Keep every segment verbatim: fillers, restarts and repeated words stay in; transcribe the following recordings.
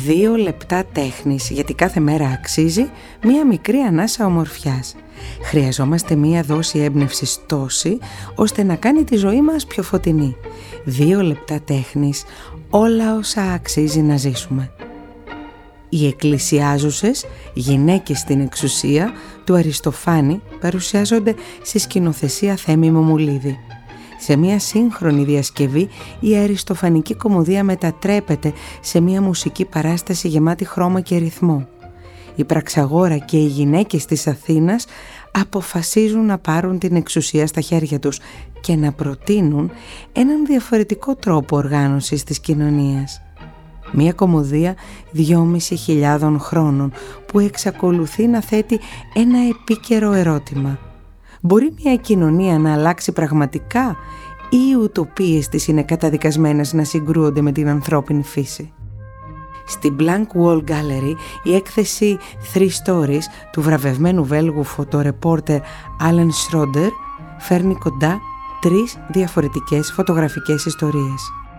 Δύο λεπτά τέχνης, γιατί κάθε μέρα αξίζει μία μικρή ανάσα ομορφιάς. Χρειαζόμαστε μία δόση έμπνευσης τόση, ώστε να κάνει τη ζωή μας πιο φωτεινή. Δύο λεπτά τέχνης, όλα όσα αξίζει να ζήσουμε. Οι εκκλησιάζουσες γυναίκες στην εξουσία του Αριστοφάνη παρουσιάζονται στη σκηνοθεσία Θέμη Μομουλίδη. Σε μια σύγχρονη διασκευή η αριστοφανική κωμωδία μετατρέπεται σε μια μουσική παράσταση γεμάτη χρώμα και ρυθμό. Η Πραξαγόρα και οι γυναίκες της Αθήνας αποφασίζουν να πάρουν την εξουσία στα χέρια τους και να προτείνουν έναν διαφορετικό τρόπο οργάνωσης της κοινωνίας. Μια κωμωδία δυόμισι χιλιάδων χρόνων που εξακολουθεί να θέτει ένα επίκαιρο ερώτημα. Μπορεί μια κοινωνία να αλλάξει πραγματικά ή οι ουτοπίες της είναι καταδικασμένες να συγκρούονται με την ανθρώπινη φύση? Στη Blank Wall Gallery η έκθεση Three Stories του βραβευμένου Βέλγου φωτορεπόρτερ Alan Schroeder φέρνει κοντά τρεις διαφορετικές φωτογραφικές ιστορίες.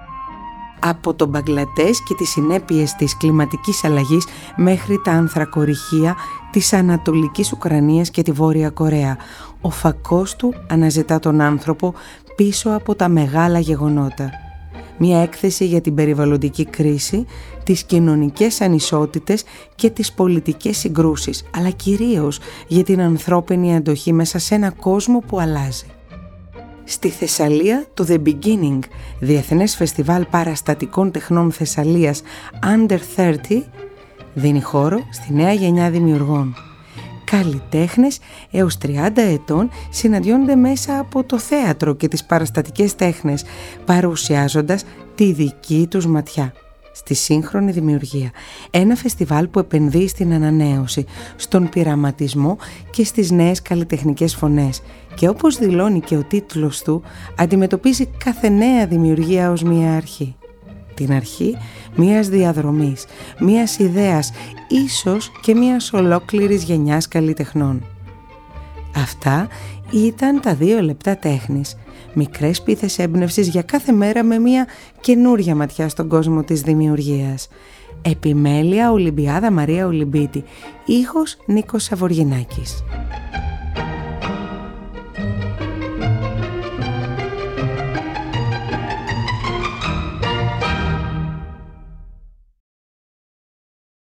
Από τον Μπαγκλαντές και τις συνέπειες της κλιματικής αλλαγής μέχρι τα ανθρακοριχεία της Ανατολικής Ουκρανίας και τη Βόρεια Κορέα, ο φακός του αναζητά τον άνθρωπο πίσω από τα μεγάλα γεγονότα. Μια έκθεση για την περιβαλλοντική κρίση, τις κοινωνικές ανισότητες και τις πολιτικές συγκρούσεις, αλλά κυρίως για την ανθρώπινη αντοχή μέσα σε ένα κόσμο που αλλάζει. Στη Θεσσαλία το The Beginning, Διεθνές Φεστιβάλ Παραστατικών Τεχνών Θεσσαλίας Under τριάντα, δίνει χώρο στη νέα γενιά δημιουργών. Καλλιτέχνες έως τριάντα ετών συναντιόνται μέσα από το θέατρο και τις παραστατικές τέχνες, παρουσιάζοντας τη δική τους ματιά στη σύγχρονη δημιουργία. Ένα φεστιβάλ που επενδύει στην ανανέωση, στον πειραματισμό και στις νέες καλλιτεχνικές φωνές και, όπως δηλώνει και ο τίτλος του, αντιμετωπίζει κάθε νέα δημιουργία ως μία αρχή. Την αρχή μίας διαδρομής, μίας ιδέας, ίσως και μίας ολόκληρης γενιάς καλλιτεχνών. Αυτά ήταν τα δύο λεπτά τέχνης. Μικρές πίθες έμπνευσης για κάθε μέρα με μια καινούρια ματιά στον κόσμο της δημιουργίας. Επιμέλεια Ολυμπιάδα Μαρία Ολυμπίτη. Ήχος Νίκος Σαβοργινάκης.